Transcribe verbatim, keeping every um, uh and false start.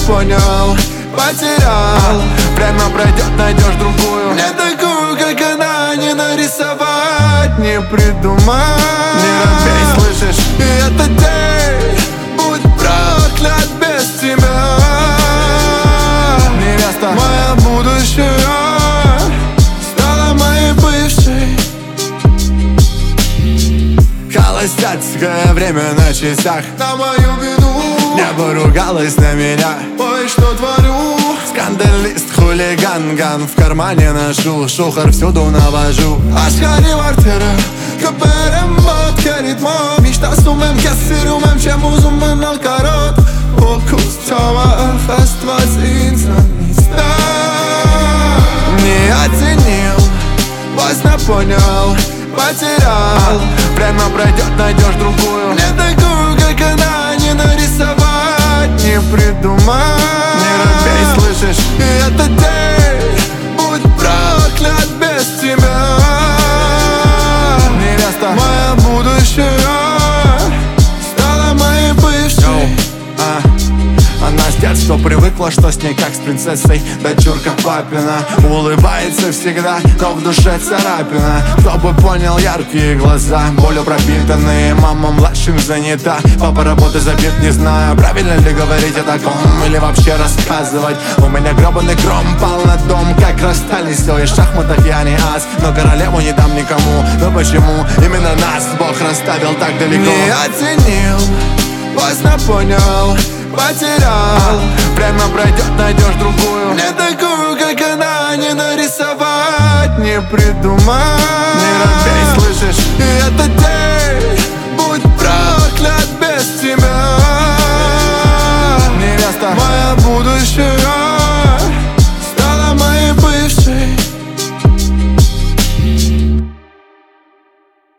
понял, потерял. Время пройдет, найдешь другую, не такую, как она. Не нарисовать, не придумать, не робей, слышишь? И этот день будь проклят без тебя. Невеста, моя будущая стала моей бывшей. Холостяцкое время на часах, на мою вину небо ругалось на меня. Ой, что творю? Скандалист, хулиган, ган в кармане ношу, шухар всюду навожу. Ashkari vartera, căperem mod kerit mo. Mishta sumem kesirumem chemuzum în alcarot. Focus tama fast инста. Не оценил, поздно понял, потерял. Время пройдет, найдешь другую, не такую, как она. Не нарисовать, не придумать, не робей, слышишь? И этот день будь проклят без тебя. Невеста, моя будущая стала моей бывшей. а. Она с детства привыкла, что с ней как с принцессой. Дочурка папина, улыбается всегда, но в душе царапина. Кто бы понял яркие глаза, болью пропитанные. Мама младшим занята, папа работы забит, не знаю, правильно ли говорить о таком или вообще рассказывать. У меня гребаный гром пал на дом, как расстались. Все, и в шахматах я не ас, но королеву не дам никому. Но почему именно нас Бог расставил так далеко? Не оценил, поздно понял, потерял. Время пройдет, найдешь другую, не такую, как она. Не нарисовать, не придумать, не робей, слышишь? И этот день